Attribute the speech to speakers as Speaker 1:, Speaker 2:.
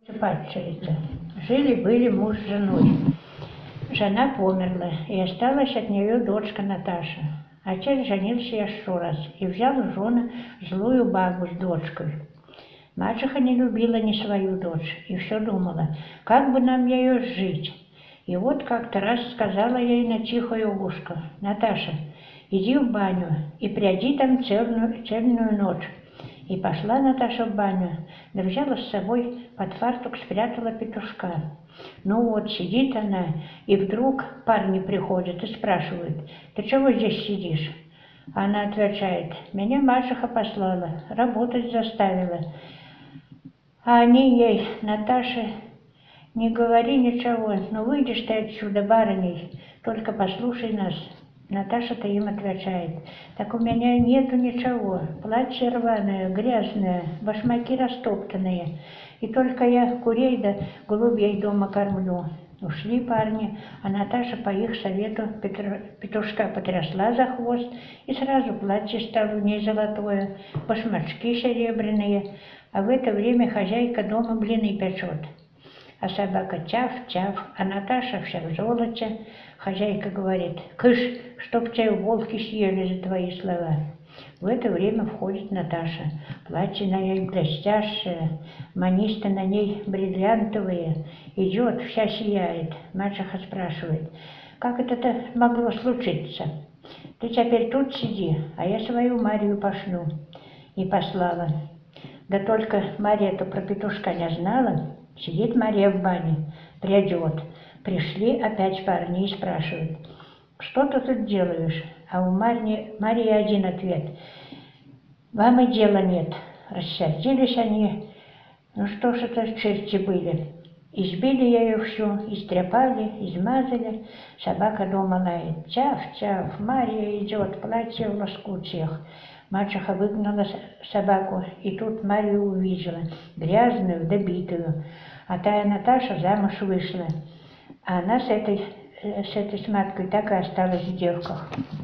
Speaker 1: Падчерица. Жили-были муж с женой. Жена померла, и осталась от нее дочка Наташа. Отец женился еще раз и взял в жены злую бабу с дочкой. Мачеха не любила ни свою дочь и все думала, как бы нам ее сжить. И вот как-то раз сказала ей на тихое ушко: «Наташа, иди в баню и пряди там цельную ночь». И пошла Наташа в баню, да взяла с собой под фартук, спрятала петушка. Ну вот, сидит она, и вдруг парни приходят и спрашивают: «Ты чего здесь сидишь?» Она отвечает: «Меня мачеха послала, работать заставила». А они ей: «Наташа, не говори ничего, но выйдешь ты отсюда, барыней, только послушай нас». Наташа-то им отвечает: «Так у меня нету ничего, платье рваное, грязное, башмаки растоптанные, и только я курей да голубей дома кормлю». Ушли парни, а Наташа по их совету петушка потрясла за хвост, и сразу платье стало у ней золотое, башмачки серебряные, а в это время хозяйка дома блины печет. А собака тяв-тяв, а Наташа вся в золоте. Хозяйка говорит: «Кыш, чтоб тебя волки съели за твои слова». В это время входит Наташа. Платье на ней блестящее, манисты на ней бриллиантовые. Идет, вся сияет. Мачеха спрашивает: «Как это могло случиться? Ты теперь тут сиди, а я свою Марию пошлю». И послала. Да только Мария-то про петушка не знала. Сидит Мария в бане, придет. Пришли опять парни и спрашивают: «Что ты тут делаешь?» А у Марии один ответ: «Вам и дела нет». Рассердились они. Ну что ж это черти были. Избили ее всю, истрепали, измазали. Собака дома лает: «Тяв-тяв, Мария идет, платье в лоскутьях». Мачеха выгнала собаку, и тут Марию увидела, грязную, добитую. А тая Наташа замуж вышла, а она с этой сматкой так и осталась в девках.